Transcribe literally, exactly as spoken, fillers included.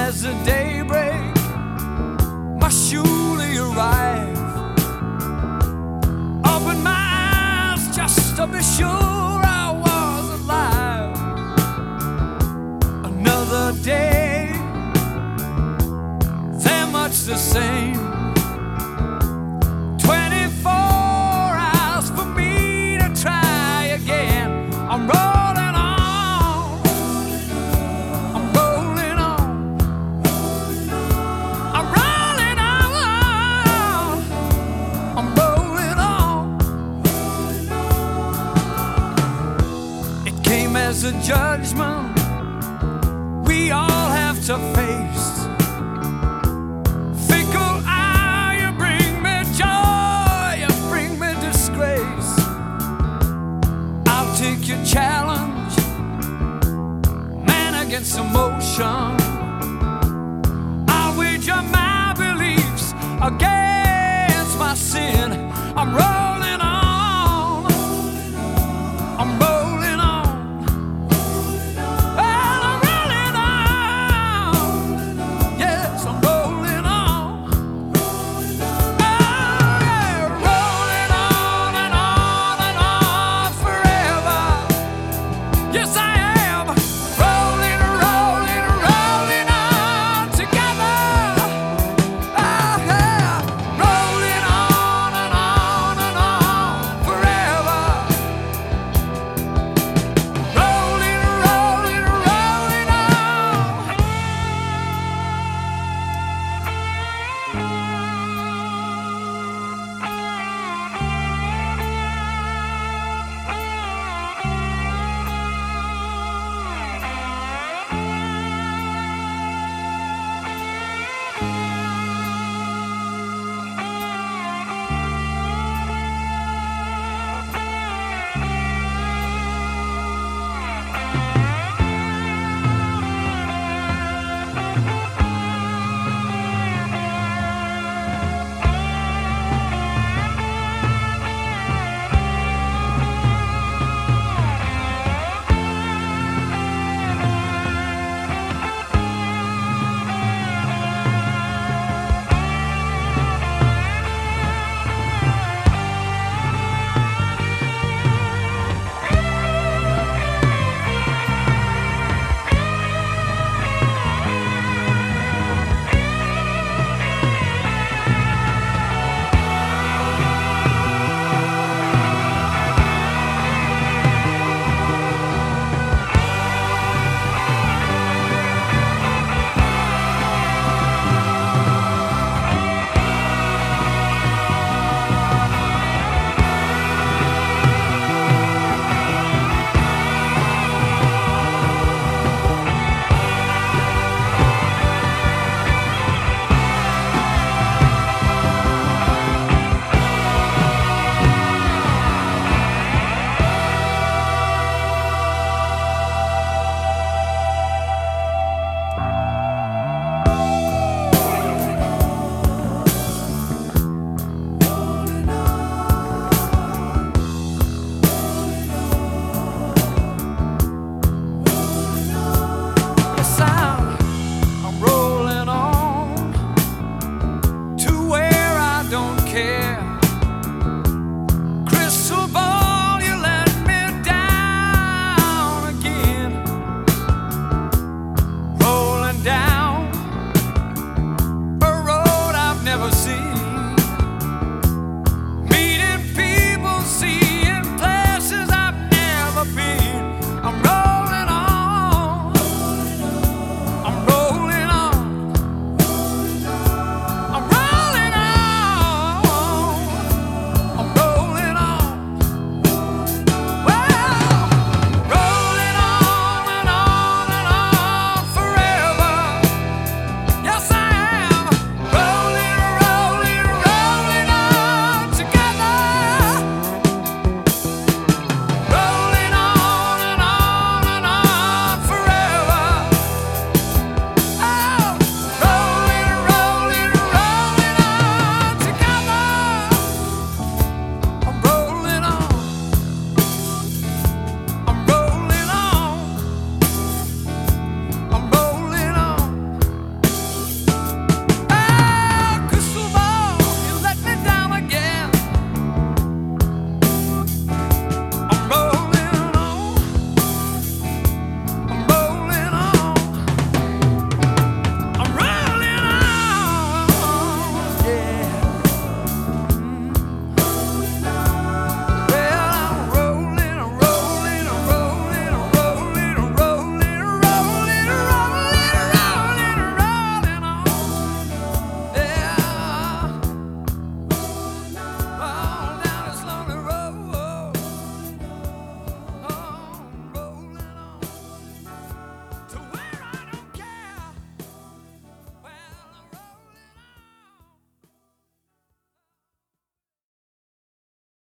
as the daybreak must surely arrive. Open my eyes just to be sure I was alive. Another day, they're much the same. Twenty-four hours for me to try again. I'm rolling on, I'm rolling on, I'm rolling on, I'm rolling on. It came as a judgment we all have to face. Fickle eye, you bring me joy, you bring me disgrace. I'll take your challenge, man against emotion. I'll wager my beliefs against my sin. I'm running.